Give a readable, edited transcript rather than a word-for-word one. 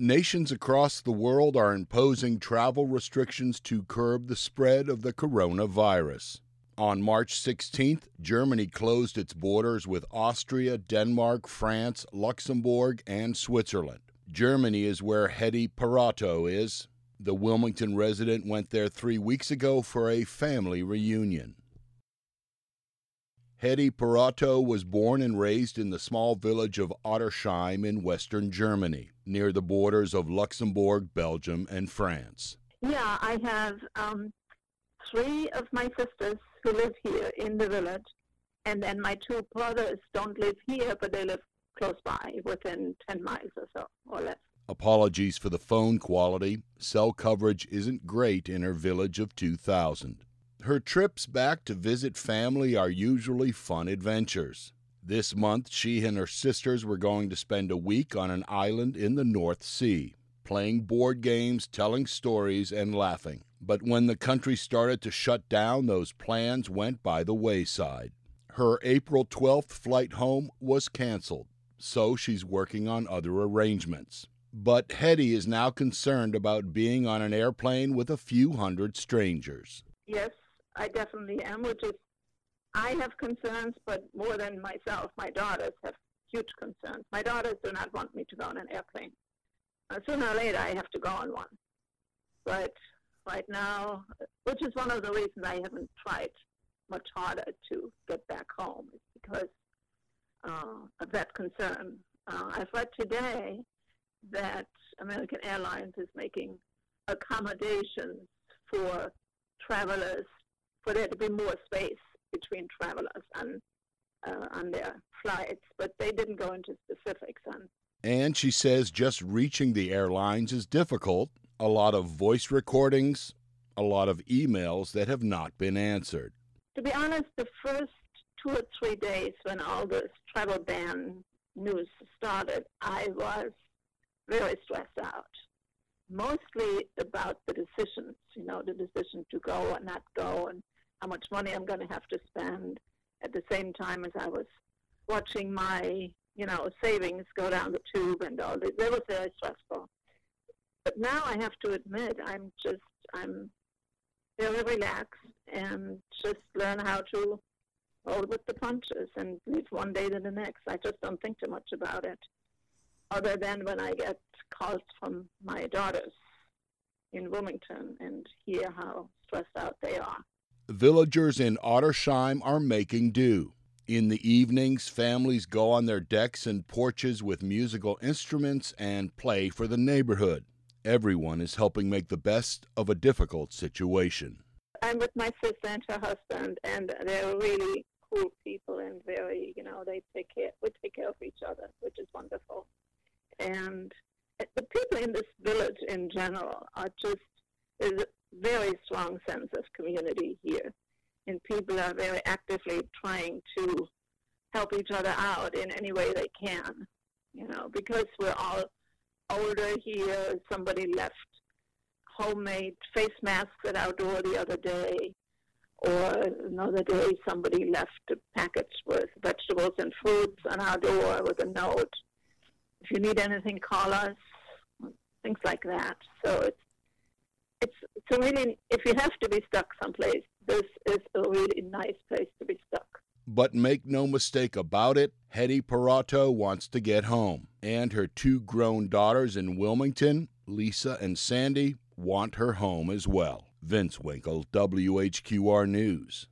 Nations across the world are imposing travel restrictions to curb the spread of the coronavirus. On March 16th, Germany closed its borders with Austria, Denmark, France, Luxembourg, and Switzerland. Germany is where Hedy Pirato is. The Wilmington resident went there 3 weeks ago for a family reunion. Hedy Pirato was born and raised in the small village of Ottersheim in western Germany, near the borders of Luxembourg, Belgium, and France. Yeah, I have 3 of my sisters who live here in the village, and then my 2 brothers don't live here, but they live close by, within 10 miles or so, or less. Apologies for the phone quality. Cell coverage isn't great in her village of 2,000. Her trips back to visit family are usually fun adventures. This month, she and her sisters were going to spend a week on an island in the North Sea, playing board games, telling stories, and laughing. But when the country started to shut down, those plans went by the wayside. Her April 12th flight home was canceled, so she's working on other arrangements. But Hedy is now concerned about being on an airplane with a few hundred strangers. Yes, I definitely am, I have concerns, but more than myself, my daughters have huge concerns. My daughters do not want me to go on an airplane. Sooner or later, I have to go on one. But right now, which is one of the reasons I haven't tried much harder to get back home, is because of that concern. I've read today that American Airlines is making accommodations for travelers, for there to be more space between travelers on their flights, but they didn't go into specifics on. And she says just reaching the airlines is difficult. A lot of voice recordings, a lot of emails that have not been answered. To be honest, the first 2 or 3 days when all this travel ban news started, I was very stressed out. Mostly about the decisions, the decision to go or not go, and how much money I'm going to have to spend, at the same time as I was watching my, savings go down the tube and all this. It was very stressful. But now I have to admit, I'm very relaxed and just learn how to roll with the punches and live one day to the next. I just don't think too much about it, other than when I get calls from my daughters in Wilmington and hear how stressed out they are. Villagers in Ottersheim are making do. In the evenings, families go on their decks and porches with musical instruments and play for the neighborhood. Everyone is helping make the best of a difficult situation. I'm with my sister and her husband, and they're really cool people and very, we take care of each other, which is wonderful. And the people in this village in general there's a very strong sense of community here. And people are very actively trying to help each other out in any way they can, because we're all older here. Somebody left homemade face masks at our door the other day, or another day somebody left a package with vegetables and fruits on our door with a note. If you need anything, call us, things like that. So it's really, if you have to be stuck someplace, this is a really nice place to be stuck. But make no mistake about it, Hedy Pirato wants to get home. And her 2 grown daughters in Wilmington, Lisa and Sandy, want her home as well. Vince Winkle, WHQR News.